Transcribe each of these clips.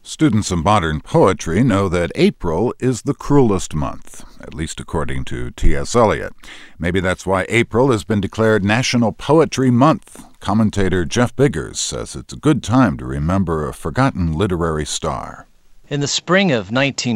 Students of modern poetry know that April is the cruelest month, at least according to T.S. Eliot. Maybe that's why April has been declared National Poetry Month. Commentator Jeff Biggers says it's a good time to remember a forgotten literary star. In the spring of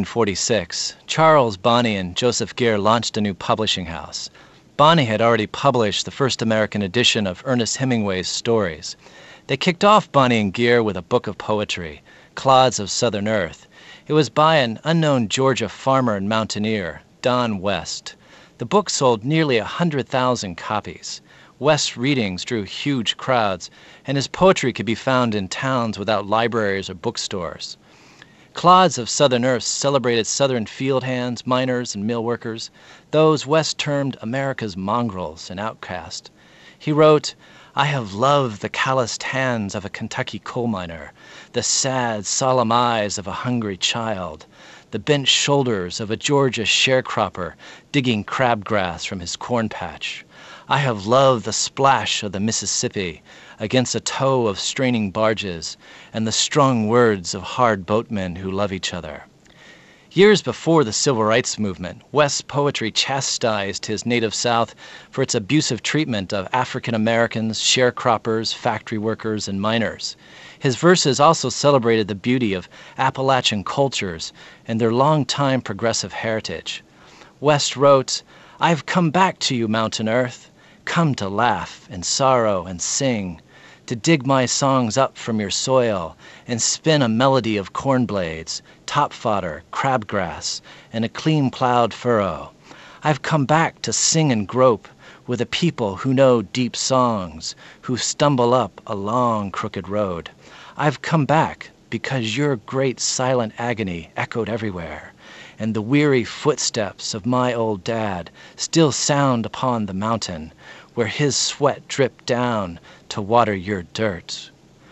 1946, Charles Bonny and Joseph Gere launched a new publishing house. Bonny had already published the first American edition of Ernest Hemingway's stories. They kicked off Bonny and Gere with a book of poetry, Clods of Southern Earth. It was by an unknown Georgia farmer and mountaineer, Don West. The book sold nearly 100,000 copies. West's readings drew huge crowds, and his poetry could be found in towns without libraries or bookstores. Clods of Southern Earth celebrated Southern field hands, miners, and mill workers, those West termed America's mongrels and outcasts. He wrote, "I have loved the calloused hands of a Kentucky coal miner, the sad, solemn eyes of a hungry child, the bent shoulders of a Georgia sharecropper digging crabgrass from his corn patch. I have loved the splash of the Mississippi against a tow of straining barges and the strung words of hard boatmen who love each other." Years before the Civil Rights Movement, West's poetry chastised his native South for its abusive treatment of African Americans, sharecroppers, factory workers, and miners. His verses also celebrated the beauty of Appalachian cultures and their long-time progressive heritage. West wrote, "I've come back to you, Mountain Earth, come to laugh and sorrow and sing, to dig my songs up from your soil and spin a melody of corn blades, top fodder, crabgrass, and a clean plowed furrow. I've come back to sing and grope with a people who know deep songs, who stumble up a long crooked road. I've come back because your great silent agony echoed everywhere, and the weary footsteps of my old dad still sound upon the mountain, where his sweat dripped down to water your dirt."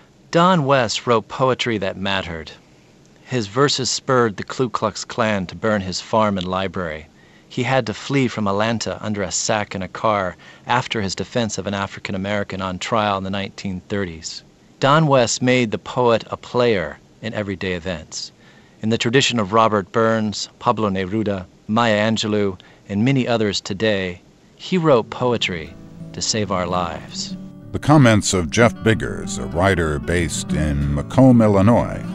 Don West wrote poetry that mattered. His verses spurred the Ku Klux Klan to burn his farm and library. He had to flee from Atlanta under a sack in a car after his defense of an African American on trial in the 1930s. Don West made the poet a player in everyday events. In the tradition of Robert Burns, Pablo Neruda, Maya Angelou, and many others today, he wrote poetry to save our lives. The comments of Jeff Biggers, a writer based in Macomb, Illinois.